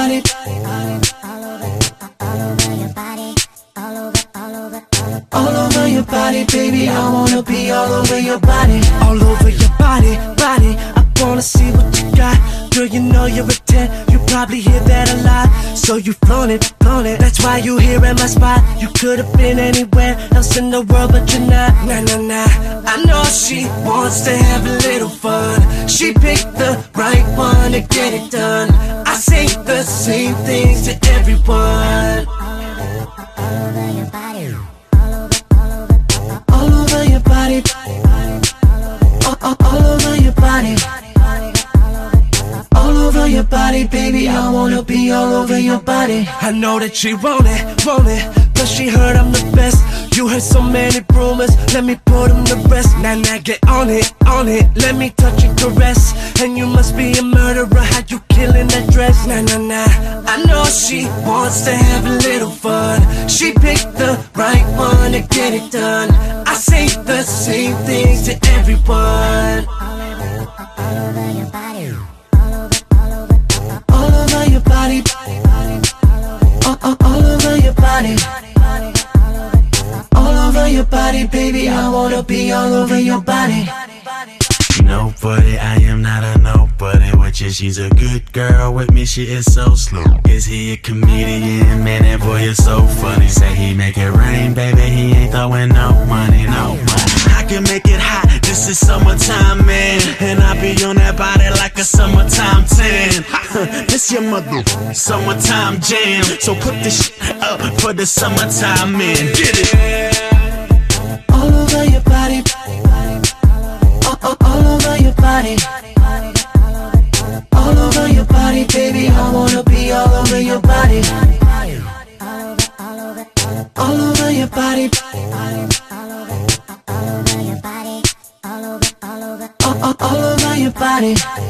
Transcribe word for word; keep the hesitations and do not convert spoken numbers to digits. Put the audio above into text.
body. All over your body, baby, I wanna be all over your body. All over your body, body, I wanna see what you got. Girl, you know you're a ten, you probably hear that a lot. So you flown it, flown it, that's why you here at my spot. You could've been anywhere else in the world, but you're not. Nah, nah, nah, I know she wants to have a little fun. She picked the right one to get it done. I say the same things to everyone. All over your body, all, all, all over your body, all over your body, baby, I wanna be all over your body. I know that she want it, want it, cause she heard I'm the best. You heard so many rumors, let me put them to rest. Now, now get on it, on it, let me touch and caress. And you must be a murderer, how you killing that dress? Nah, nah, nah, I know she wants to have a little fun. She picked the right one to get it done. I say the same things to everyone. All over your body, all, all, all over your body, all over your body, baby, I wanna be all over your body. Nobody, I am not a nobody. With you, she's a good girl. With me, she is so slow. Is he a comedian? Man, that boy is so funny. Say he make it rain, baby, he ain't throwing no money, no money. I can make it hot, this is summertime, man. And I be on that body like a summertime tan. This your mother, summertime jam. So put this shit up for the summertime, man. Get it. All over your body, all, all, all over your body, all over your body, baby, I wanna be all over your body. All over your body, all, all, all over your body.